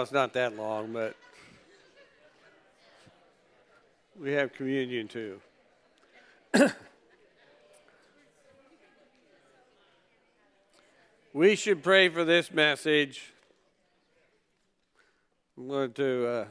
it's not that long, but we have communion too. We should pray for this message. I'm going to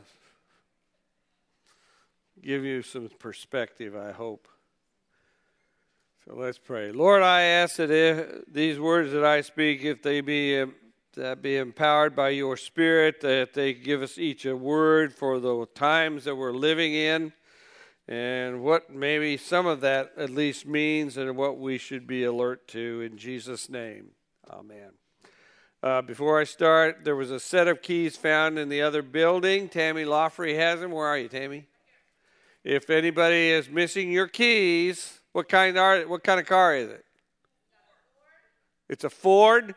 give you some perspective, I hope. So let's pray. Lord, I ask that if these words that I speak, if they be empowered by your Spirit, that they give us each a word for the times that we're living in, and what maybe some of that at least means, and what we should be alert to. In Jesus' name, amen. Before I start, there was a set of keys found in the other building. Tammy Loffrey has them. Where are you, Tammy? If anybody is missing your keys, what kind of car is it? It's a Ford.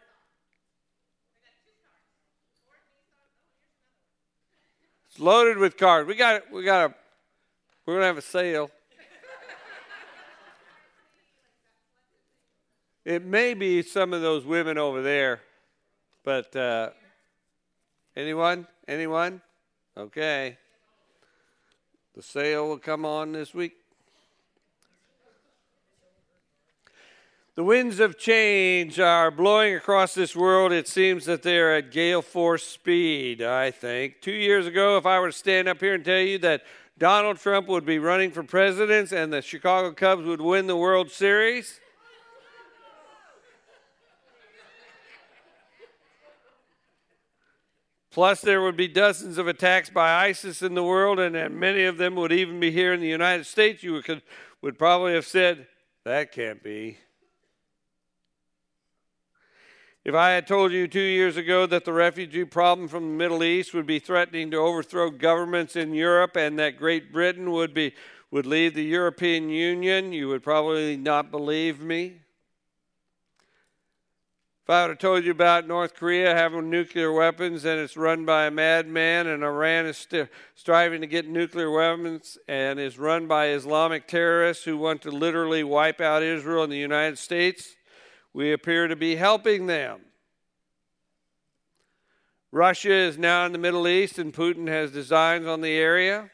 It's loaded with cars. We're gonna have a sale. It may be some of those women over there, but anyone? Okay. The sale will come on this week. The winds of change are blowing across this world. It seems that they're at gale force speed, I think. 2 years ago, if I were to stand up here and tell you that Donald Trump would be running for president and the Chicago Cubs would win the World Series, plus there would be dozens of attacks by ISIS in the world, and many of them would even be here in the United States, you would probably have said, that can't be. If I had told you 2 years ago that the refugee problem from the Middle East would be threatening to overthrow governments in Europe and that Great Britain would leave the European Union, you would probably not believe me. If I would have told you about North Korea having nuclear weapons and it's run by a madman, and Iran is striving to get nuclear weapons and is run by Islamic terrorists who want to literally wipe out Israel and the United States, we appear to be helping them. Russia is now in the Middle East, and Putin has designs on the area.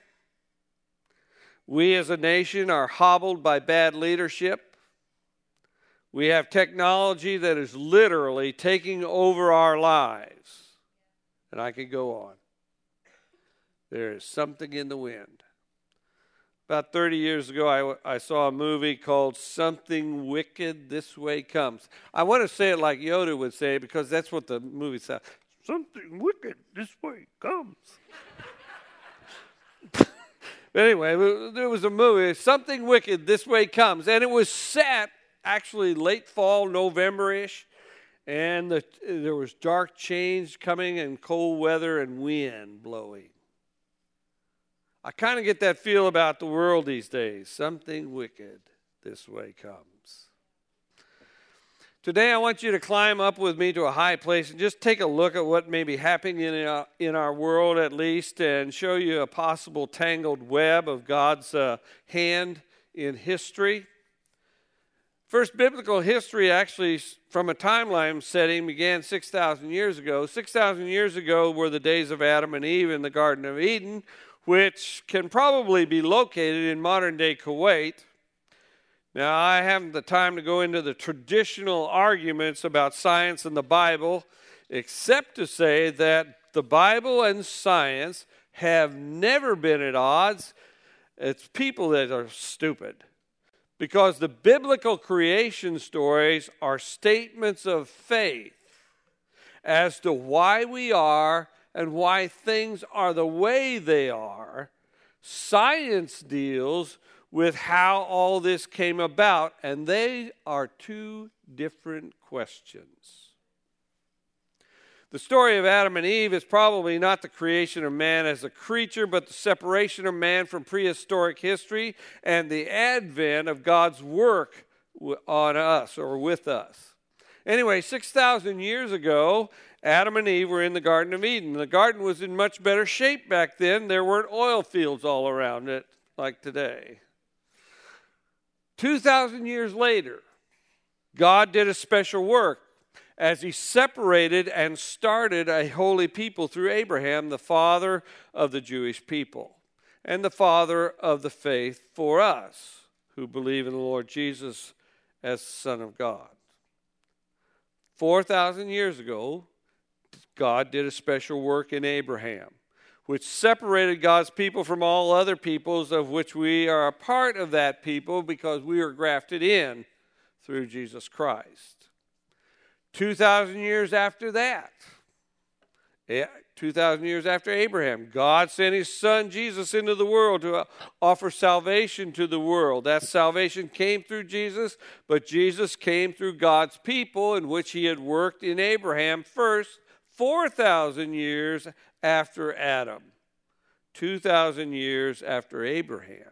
We as a nation are hobbled by bad leadership. We have technology that is literally taking over our lives. And I could go on. There is something in the wind. About 30 years ago, I saw a movie called Something Wicked This Way Comes. I want to say it like Yoda would say it because that's what the movie says. Something wicked this way comes. Anyway, there was a movie, Something Wicked This Way Comes, and it was set actually late fall, November-ish, and there was dark change coming and cold weather and wind blowing. I kind of get that feel about the world these days. Something wicked this way comes. Today I want you to climb up with me to a high place and just take a look at what may be happening in our world at least, and show you a possible tangled web of God's hand in history. First biblical history actually from a timeline setting began 6,000 years ago. 6,000 years ago were the days of Adam and Eve in the Garden of Eden, which can probably be located in modern-day Kuwait. Now, I haven't the time to go into the traditional arguments about science and the Bible, except to say that the Bible and science have never been at odds. It's people that are stupid. Because the biblical creation stories are statements of faith as to why we are and why things are the way they are. Science deals with how all this came about, and they are two different questions. The story of Adam and Eve is probably not the creation of man as a creature, but the separation of man from prehistoric history and the advent of God's work on us or with us. Anyway, 6,000 years ago, Adam and Eve were in the Garden of Eden. The garden was in much better shape back then. There weren't oil fields all around it like today. 2,000 years later, God did a special work. as he separated and started a holy people through Abraham, the father of the Jewish people, and the father of the faith for us who believe in the Lord Jesus as the Son of God. 4,000 years ago, God did a special work in Abraham, which separated God's people from all other peoples, of which we are a part of that people because we are grafted in through Jesus Christ. 2,000 years after that, 2,000 years after Abraham, God sent his son Jesus into the world to offer salvation to the world. That salvation came through Jesus, but Jesus came through God's people, in which he had worked in Abraham first, 4,000 years after Adam, 2,000 years after Abraham.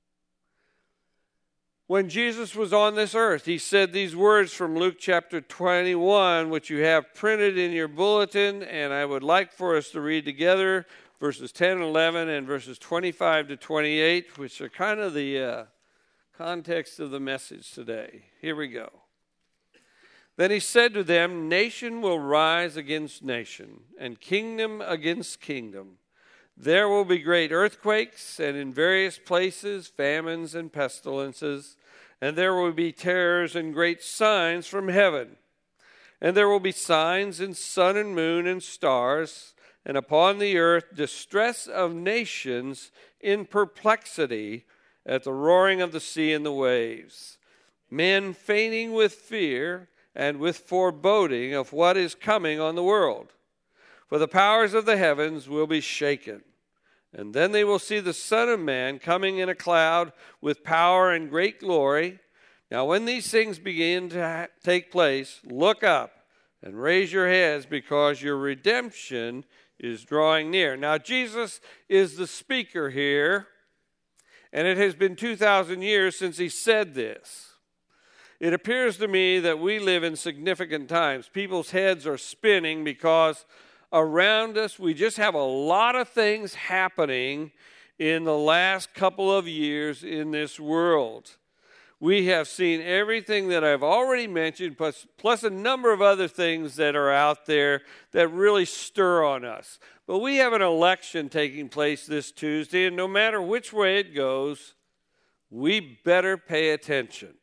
When Jesus was on this earth, he said these words from Luke chapter 21, which you have printed in your bulletin, and I would like for us to read together verses 10 and 11 and verses 25 to 28, which are kind of the context of the message today. Here we go. Then he said to them, "Nation will rise against nation, and kingdom against kingdom. There will be great earthquakes, and in various places famines and pestilences. And there will be terrors and great signs from heaven. And there will be signs in sun and moon and stars, and upon the earth distress of nations in perplexity at the roaring of the sea and the waves. Men fainting with fear and with foreboding of what is coming on the world. For the powers of the heavens will be shaken. And then they will see the Son of Man coming in a cloud with power and great glory. Now when these things begin to take place, look up and raise your heads, because your redemption is drawing near." Now Jesus is the speaker here, and it has been 2,000 years since he said this. It appears to me that we live in significant times. People's heads are spinning because around us, we just have a lot of things happening in the last couple of years in this world. We have seen everything that I've already mentioned, plus a number of other things that are out there that really stir on us. But we have an election taking place this Tuesday, and no matter which way it goes, we better pay attention.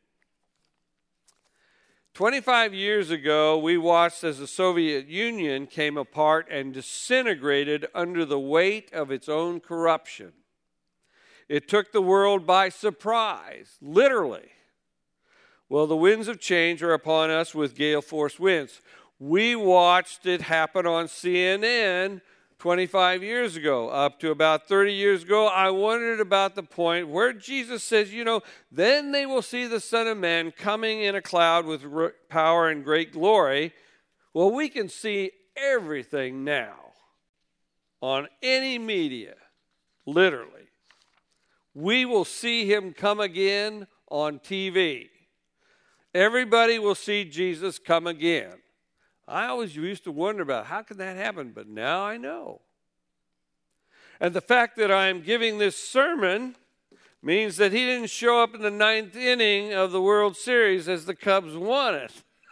25 years ago, we watched as the Soviet Union came apart and disintegrated under the weight of its own corruption. It took the world by surprise, literally. Well, the winds of change are upon us with gale force winds. We watched it happen on CNN 25 years ago. Up to about 30 years ago, I wondered about the point where Jesus says, then they will see the Son of Man coming in a cloud with power and great glory. Well, we can see everything now on any media, literally. We will see him come again on TV. Everybody will see Jesus come again. I always used to wonder about how could that happen, but now I know. And the fact that I'm giving this sermon means that he didn't show up in the 9th inning of the World Series as the Cubs won it.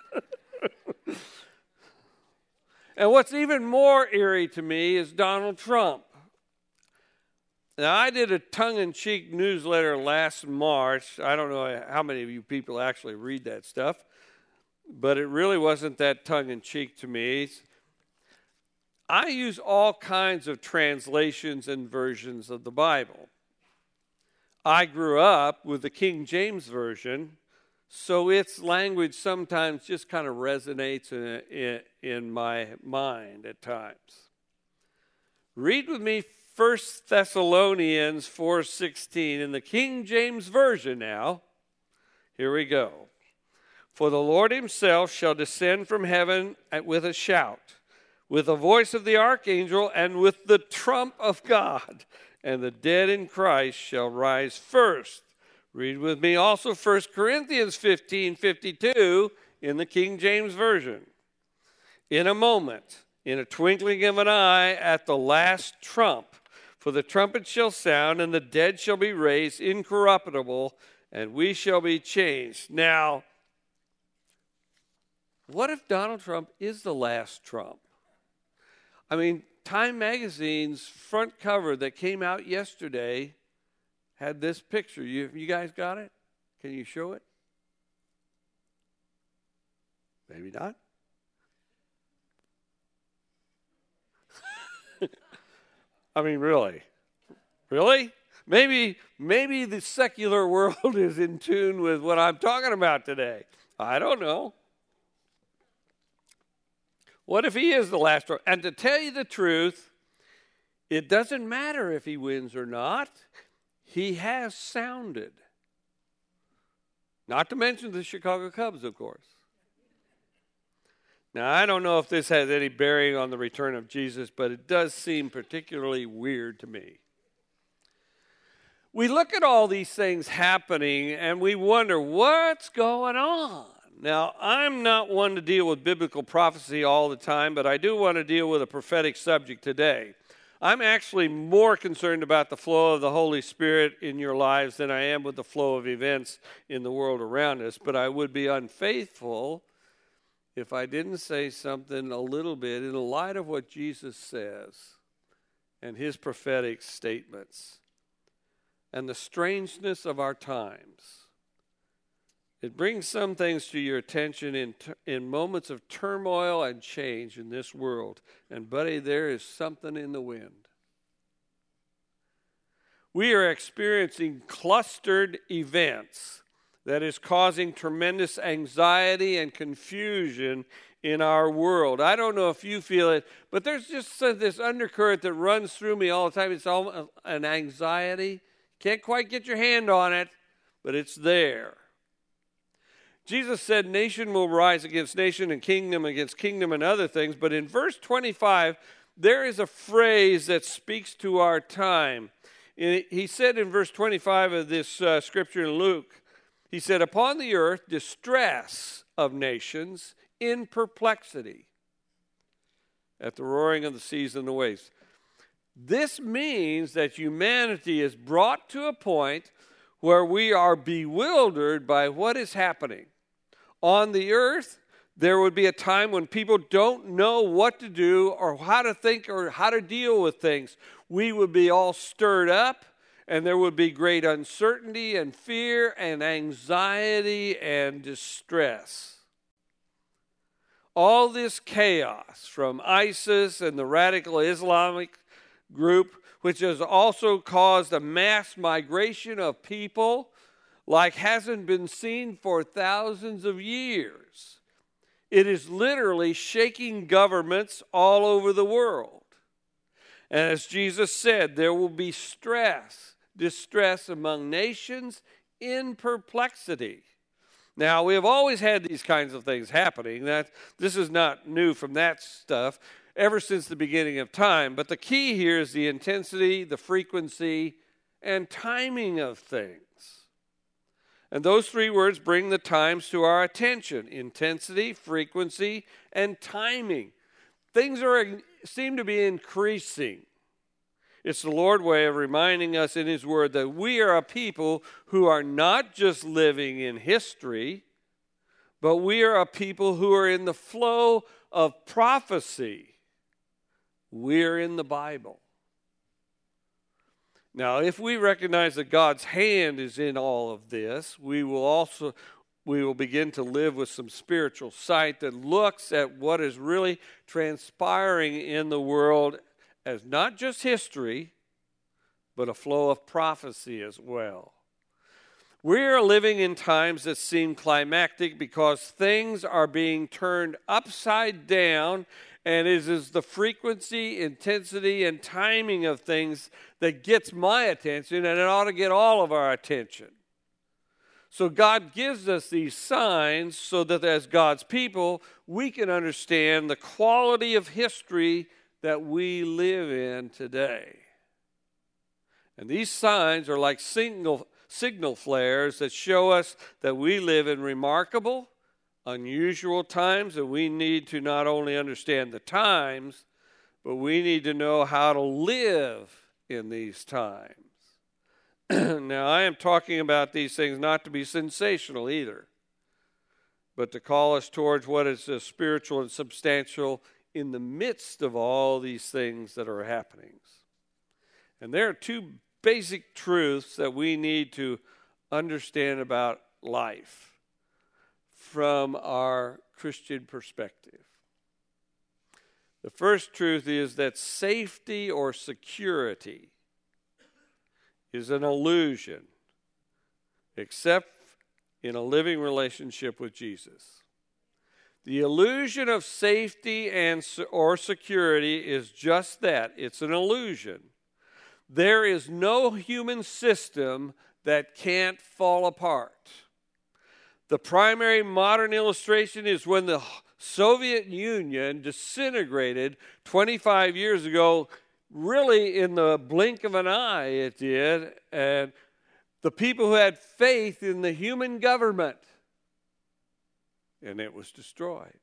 And what's even more eerie to me is Donald Trump. Now, I did a tongue-in-cheek newsletter last March. I don't know how many of you people actually read that stuff, but it really wasn't that tongue-in-cheek to me. I use all kinds of translations and versions of the Bible. I grew up with the King James Version, so its language sometimes just kind of resonates in my mind at times. Read with me 1 Thessalonians 4:16 in the King James Version now. Here we go. "For the Lord himself shall descend from heaven with a shout, with the voice of the archangel, and with the trump of God, and the dead in Christ shall rise first." Read with me also 1 Corinthians 15:52 in the King James Version. "In a moment, in a twinkling of an eye, at the last trump, for the trumpet shall sound, and the dead shall be raised incorruptible, and we shall be changed." Now, what if Donald Trump is the last Trump? I mean, Time Magazine's front cover that came out yesterday had this picture. You guys got it? Can you show it? Maybe not. I mean, really? Really? Maybe the secular world is in tune with what I'm talking about today. I don't know. What if he is the last Trump? And to tell you the truth, it doesn't matter if he wins or not. He has sounded. Not to mention the Chicago Cubs, of course. Now, I don't know if this has any bearing on the return of Jesus, but it does seem particularly weird to me. We look at all these things happening and we wonder, what's going on? Now, I'm not one to deal with biblical prophecy all the time, but I do want to deal with a prophetic subject today. I'm actually more concerned about the flow of the Holy Spirit in your lives than I am with the flow of events in the world around us, but I would be unfaithful if I didn't say something a little bit in the light of what Jesus says and his prophetic statements and the strangeness of our times. It brings some things to your attention in moments of turmoil and change in this world. And buddy, there is something in the wind. We are experiencing clustered events that is causing tremendous anxiety and confusion in our world. I don't know if you feel it, but there's just this undercurrent that runs through me all the time. It's almost an anxiety. Can't quite get your hand on it, but it's there. Jesus said nation will rise against nation and kingdom against kingdom and other things. But in verse 25, there is a phrase that speaks to our time. He said in verse 25 of this scripture in Luke, he said, upon the earth, distress of nations in perplexity at the roaring of the seas and the waves. This means that humanity is brought to a point where we are bewildered by what is happening. On the earth, there would be a time when people don't know what to do or how to think or how to deal with things. We would be all stirred up, and there would be great uncertainty and fear and anxiety and distress. All this chaos from ISIS and the radical Islamic group, which has also caused a mass migration of people like hasn't been seen for thousands of years. It is literally shaking governments all over the world. And as Jesus said, there will be distress among nations in perplexity. Now, we have always had these kinds of things happening. This is not new from that stuff ever since the beginning of time. But the key here is the intensity, the frequency, and timing of things. And those three words bring the times to our attention: intensity, frequency, and timing. Things seem to be increasing. It's the Lord's way of reminding us in his word that we are a people who are not just living in history, but we are a people who are in the flow of prophecy. We're in the Bible. Now, if we recognize that God's hand is in all of this, we will begin to live with some spiritual sight that looks at what is really transpiring in the world as not just history, but a flow of prophecy as well. We are living in times that seem climactic because things are being turned upside down, and it is the frequency, intensity, and timing of things that gets my attention, and it ought to get all of our attention. So God gives us these signs so that as God's people, we can understand the quality of history that we live in today. And these signs are like signal flares that show us that we live in remarkable, unusual times, and we need to not only understand the times, but we need to know how to live in these times. Now, I am talking about these things not to be sensational either. but to call us towards what is spiritual and substantial in the midst of all these things that are happening. And there are two basic truths that we need to understand about life from our Christian perspective. The first truth is that safety or security is an illusion, except in a living relationship with Jesus. The illusion of safety or security is just that. It's an illusion. There is no human system that can't fall apart. The primary modern illustration is when the Soviet Union disintegrated 25 years ago, really in the blink of an eye it did, and the people who had faith in the human government, and it was destroyed.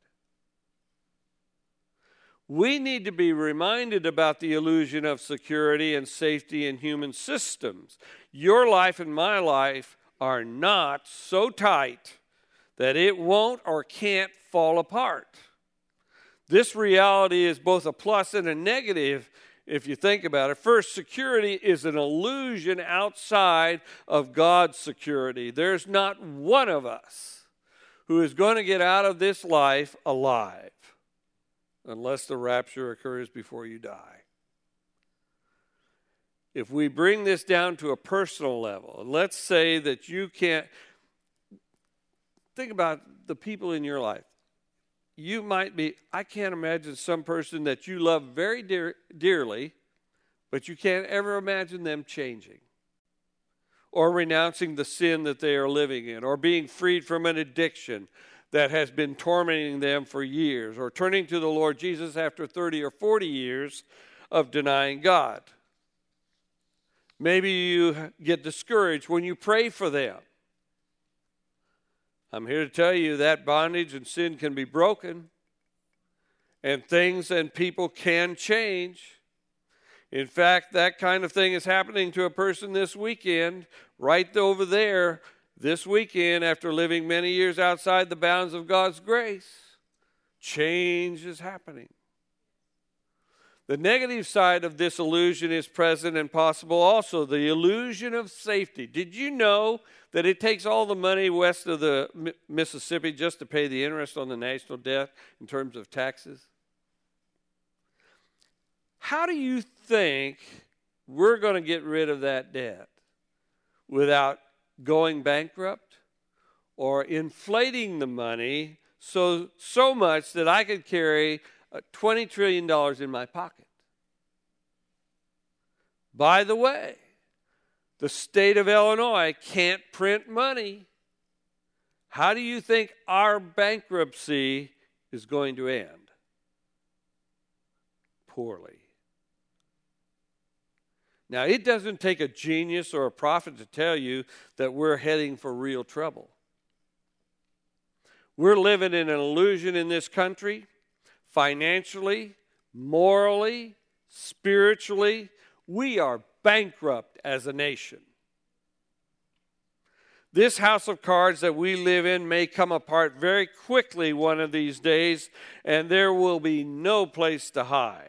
We need to be reminded about the illusion of security and safety in human systems. Your life and my life are not so tight that it won't or can't fall apart. This reality is both a plus and a negative if you think about it. First, security is an illusion outside of God's security. There's not one of us who is going to get out of this life alive unless the rapture occurs before you die. If we bring this down to a personal level, and let's say that you can't, think about the people in your life. You might be, I can't imagine some person that you love very dearly, but you can't ever imagine them changing or renouncing the sin that they are living in, or being freed from an addiction that has been tormenting them for years, or turning to the Lord Jesus after 30 or 40 years of denying God. Maybe you get discouraged when you pray for them. I'm here to tell you that bondage and sin can be broken, and things and people can change. In fact, that kind of thing is happening to a person this weekend, right over there, this weekend, after living many years outside the bounds of God's grace. Change is happening. The negative side of this illusion is present and possible also, the illusion of safety. Did you know that it takes all the money west of the Mississippi just to pay the interest on the national debt in terms of taxes? How do you think we're going to get rid of that debt without going bankrupt or inflating the money so much that I could carry $20 trillion in my pocket? By the way, the state of Illinois can't print money. How do you think our bankruptcy is going to end? Poorly. Now, it doesn't take a genius or a prophet to tell you that we're heading for real trouble. We're living in an illusion in this country, financially, morally, spiritually. We are bankrupt as a nation. This house of cards that we live in may come apart very quickly one of these days, and there will be no place to hide.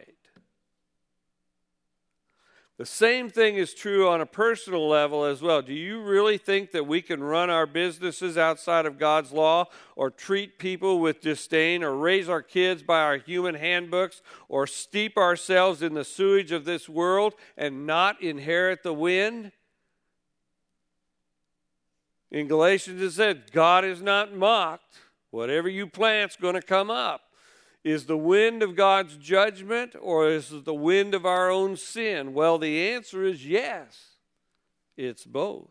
The same thing is true on a personal level as well. Do you really think that we can run our businesses outside of God's law, or treat people with disdain, or raise our kids by our human handbooks, or steep ourselves in the sewage of this world and not inherit the wind? In Galatians it said, God is not mocked. Whatever you plant's going to come up. Is the wind of God's judgment, or is it the wind of our own sin? Well, the answer is yes. It's both.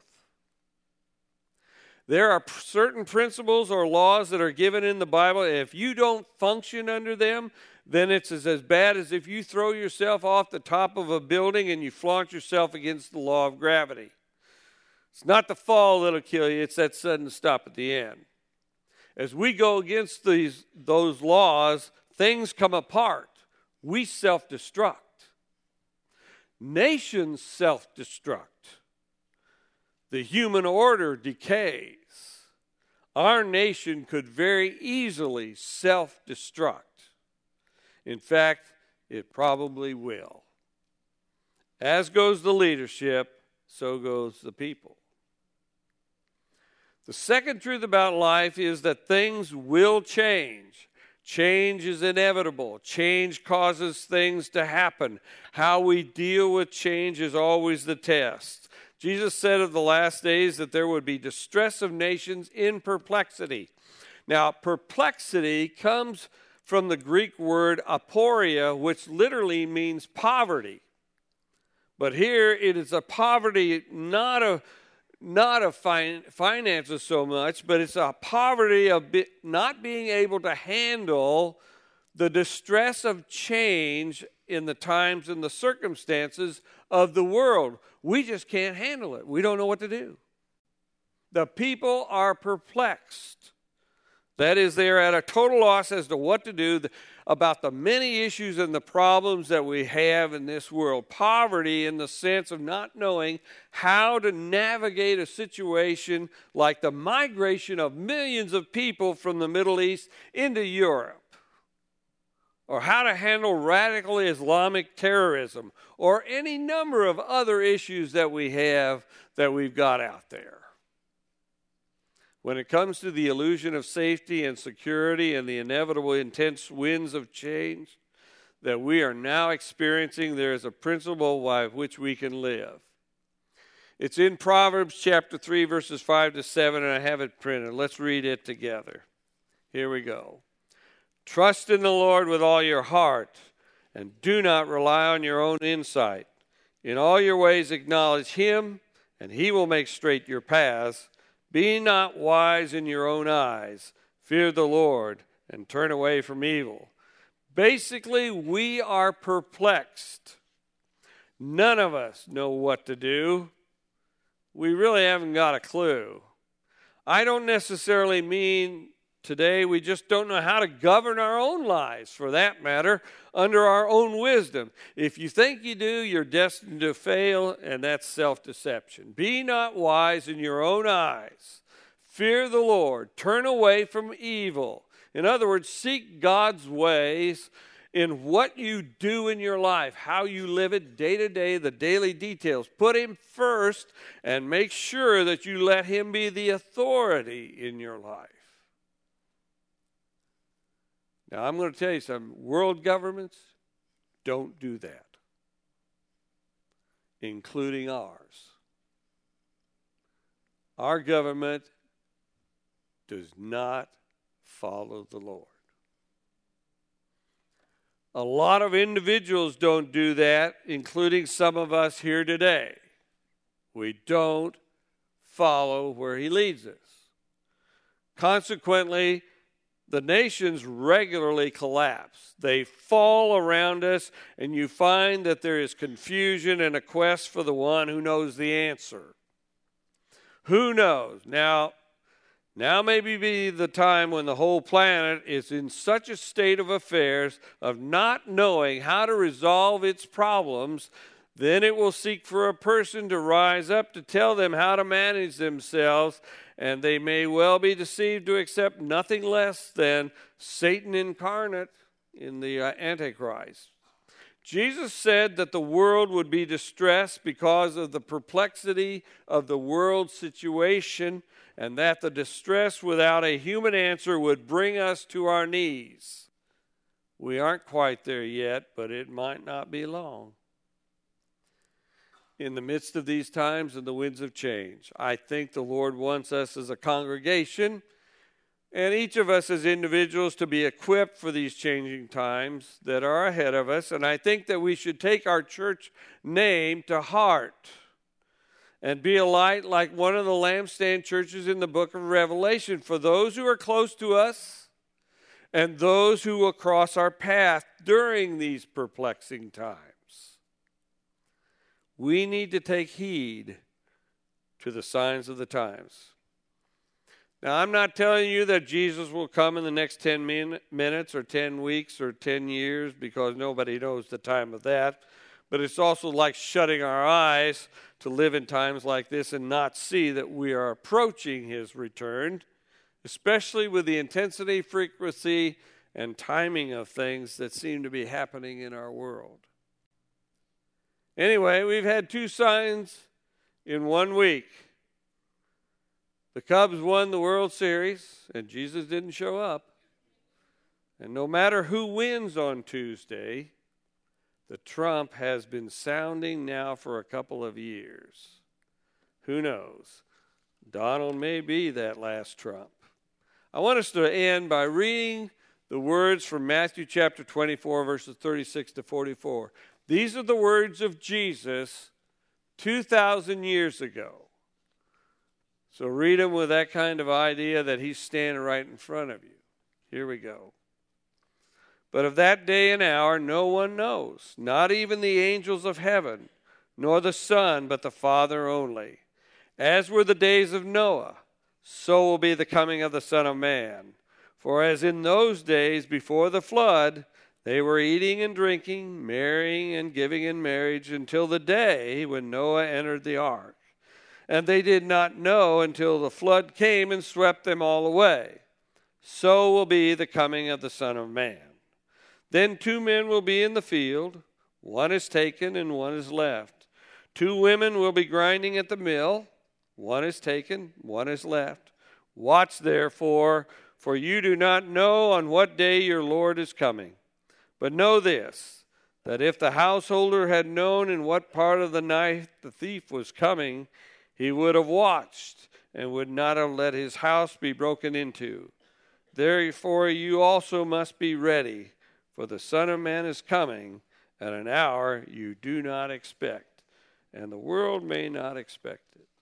There are certain principles or laws that are given in the Bible. If you don't function under them, then it's as bad as if you throw yourself off the top of a building and you flaunt yourself against the law of gravity. It's not the fall that'll kill you, it's that sudden stop at the end. As we go against those laws, things come apart. We self-destruct. Nations self-destruct. The human order decays. our nation could very easily self-destruct. In fact, it probably will. As goes the leadership, so goes the people. The second truth about life is that things will change. Change is inevitable. Change causes things to happen. How we deal with change is always the test. Jesus said of the last days that there would be distress of nations in perplexity. Now, perplexity comes from the Greek word aporia, which literally means poverty. But here it is a poverty not of finances so much, but it's a poverty of not being able to handle the distress of change in the times and the circumstances of the world. We just can't handle it. We don't know what to do. The people are perplexed. That is, they're at a total loss as to what to do about the many issues and the problems that we have in this world. Poverty in the sense of not knowing how to navigate a situation like the migration of millions of people from the Middle East into Europe, or how to handle radical Islamic terrorism, or any number of other issues that we've got out there. When it comes to the illusion of safety and security and the inevitable intense winds of change that we are now experiencing, there is a principle by which we can live. It's in Proverbs chapter 3, verses 5 to 7, and I have it printed. Let's read it together. Here we go. Trust in the Lord with all your heart, and do not rely on your own insight. In all your ways acknowledge him, and he will make straight your paths. Be not wise in your own eyes. Fear the Lord and turn away from evil. Basically, we are perplexed. None of us know what to do. We really haven't got a clue. I don't necessarily mean today we just don't know how to govern our own lives, for that matter, under our own wisdom. If you think you do, you're destined to fail, and that's self-deception. Be not wise in your own eyes. Fear the Lord. Turn away from evil. In other words, seek God's ways in what you do in your life, how you live it day to day, the daily details. Put him first and make sure that you let him be the authority in your life. Now, I'm going to tell you something. World governments don't do that, including ours. Our government does not follow the Lord. A lot of individuals don't do that, including some of us here today. We don't follow where he leads us. Consequently, the nations regularly collapse. They fall around us, and you find that there is confusion and a quest for the one who knows the answer. Who knows? Now may be the time when the whole planet is in such a state of affairs of not knowing how to resolve its problems, then it will seek for a person to rise up to tell them how to manage themselves, and they may well be deceived to accept nothing less than Satan incarnate in the Antichrist. Jesus said that the world would be distressed because of the perplexity of the world situation, and that the distress without a human answer would bring us to our knees. We aren't quite there yet, but it might not be long. In the midst of these times and the winds of change, I think the Lord wants us as a congregation and each of us as individuals to be equipped for these changing times that are ahead of us. And I think that we should take our church name to heart and be a light like one of the lampstand churches in the book of Revelation for those who are close to us and those who will cross our path during these perplexing times. We need to take heed to the signs of the times. Now, I'm not telling you that Jesus will come in the next 10 minutes or 10 weeks or 10 years, because nobody knows the time of that. But it's also like shutting our eyes to live in times like this and not see that we are approaching his return. especially with the intensity, frequency, and timing of things that seem to be happening in our world. Anyway, we've had 2 signs in 1 week. The Cubs won the World Series, and Jesus didn't show up. And no matter who wins on Tuesday, the trump has been sounding now for a couple of years. Who knows? Donald may be that last trump. I want us to end by reading the words from Matthew chapter 24, verses 36 to 44. These are the words of Jesus 2,000 years ago. So read them with that kind of idea that he's standing right in front of you. Here we go. But of that day and hour no one knows, not even the angels of heaven, nor the Son, but the Father only. As were the days of Noah, so will be the coming of the Son of Man. For as in those days before the flood, they were eating and drinking, marrying and giving in marriage, until the day when Noah entered the ark. And they did not know until the flood came and swept them all away. So will be the coming of the Son of Man. Then 2 men will be in the field, one is taken and one is left. 2 women will be grinding at the mill, one is taken, one is left. Watch therefore, for you do not know on what day your Lord is coming. But know this, that if the householder had known in what part of the night the thief was coming, he would have watched and would not have let his house be broken into. Therefore you also must be ready, for the Son of Man is coming at an hour you do not expect, and the world may not expect it.